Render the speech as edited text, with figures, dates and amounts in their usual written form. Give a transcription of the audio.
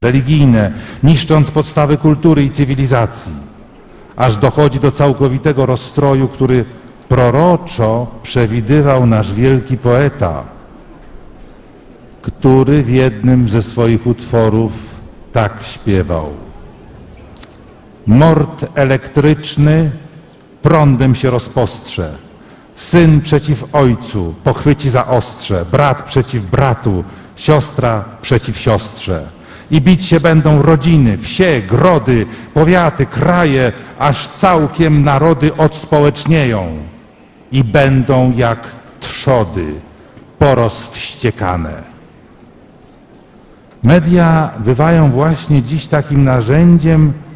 religijne, niszcząc podstawy kultury i cywilizacji, aż dochodzi do całkowitego rozstroju, który proroczo przewidywał nasz wielki poeta, który w jednym ze swoich utworów tak śpiewał: mord elektryczny prądem się rozpostrze, syn przeciw ojcu pochwyci za ostrze, brat przeciw bratu, siostra przeciw siostrze. I bić się będą rodziny, wsie, grody, powiaty, kraje, aż całkiem narody odspołecznieją i będą jak trzody porozwściekane. Media bywają właśnie dziś takim narzędziem